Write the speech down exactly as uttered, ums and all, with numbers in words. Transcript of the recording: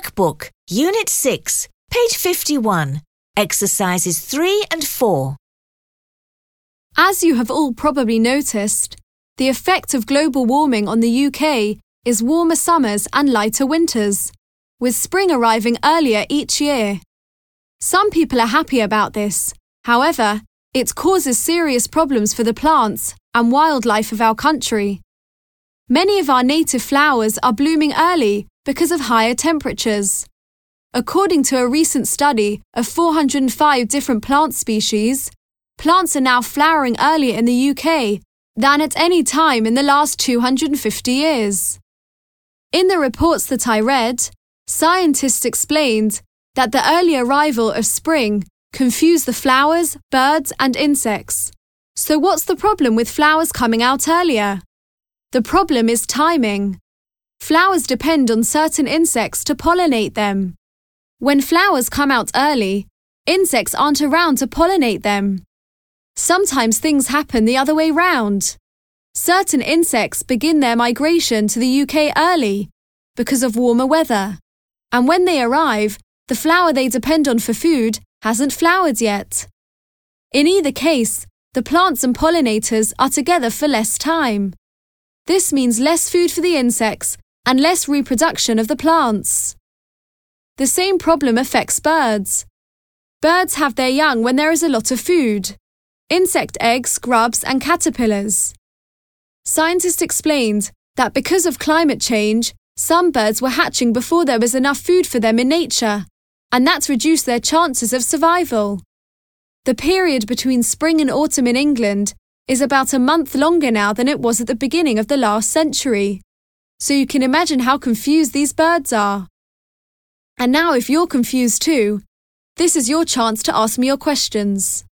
Workbook, Unit six, page fifty-one, exercises three and four. As you have all probably noticed, the effect of global warming on the U K is warmer summers and lighter winters, with spring arriving earlier each year. Some people are happy about this. However, it causes serious problems for the plants and wildlife of our country. Many of our native flowers are blooming early because of higher temperatures. According to a recent study of four hundred five different plant species, plants are now flowering earlier in the U K than at any time in the last two hundred fifty years. In the reports that I read, scientists explained that the early arrival of spring confused the flowers, birds, and insects. So what's the problem with flowers coming out earlier? The problem is timing. Flowers depend on certain insects to pollinate them. When flowers come out early, insects aren't around to pollinate them. Sometimes things happen the other way round. Certain insects begin their migration to the U K early because of warmer weather. And when they arrive, the flower they depend on for food hasn't flowered yet. In either case, the plants and pollinators are together for less time. This means less food for the insects and less reproduction of the plants. The same problem affects birds. Birds have their young when there is a lot of food: insect eggs, grubs, and caterpillars. Scientists explained that because of climate change, some birds were hatching before there was enough food for them in nature, and that's reduced their chances of survival. The period between spring and autumn in England is about a month longer now than it was at the beginning of the last century. So you can imagine how confused these birds are. And now if you're confused too, this is your chance to ask me your questions.